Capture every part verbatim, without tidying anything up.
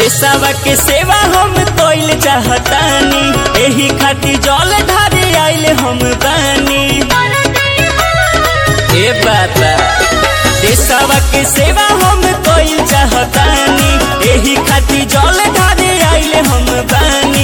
देशवा के सेवा हम कइल चाहतानी, एही खातिर जल ढारे आइले हम बानी। ए बाबा देशवा के सेवा हम कइल चाहतानी, एही खातिर जल ढारे आइले हम बानी।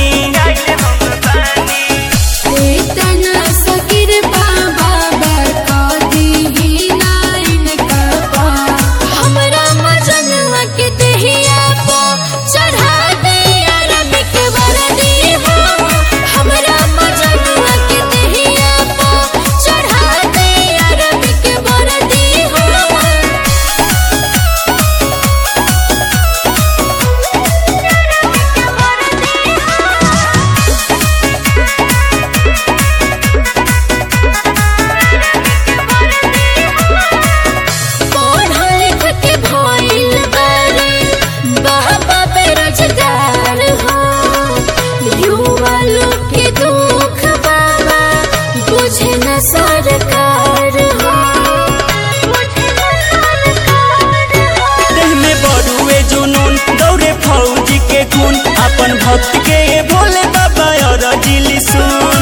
सरकार देह में बड़ुए जुनून दौड़े फौजी के खून, अपन भक्त के भोले बाबा और दिल सुन।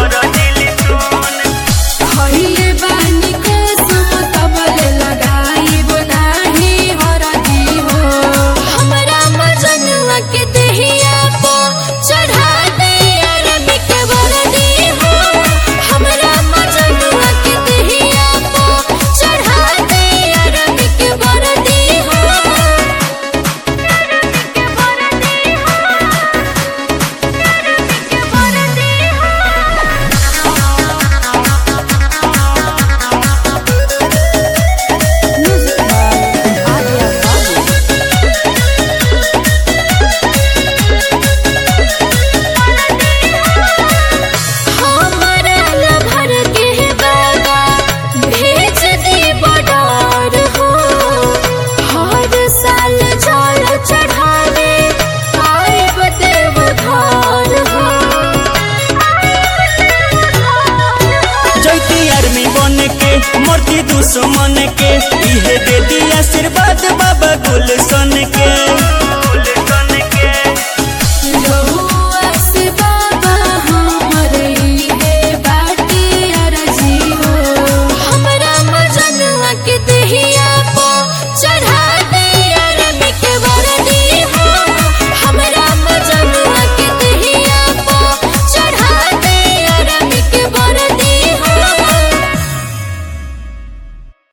खइले बानी कसम तबल लगाइब नाही हरदी हो, हमरा मजनुआ के देहिया पो चढ़ा दे अरबी के वर्दी हो, हमरा मजनुआ के देहिया पो चढ़ा दे अरबी के वर्दी हो। मूर्ति दुश्मन के इहे दे दिया आशीर्वाद बाबा गुलशन के।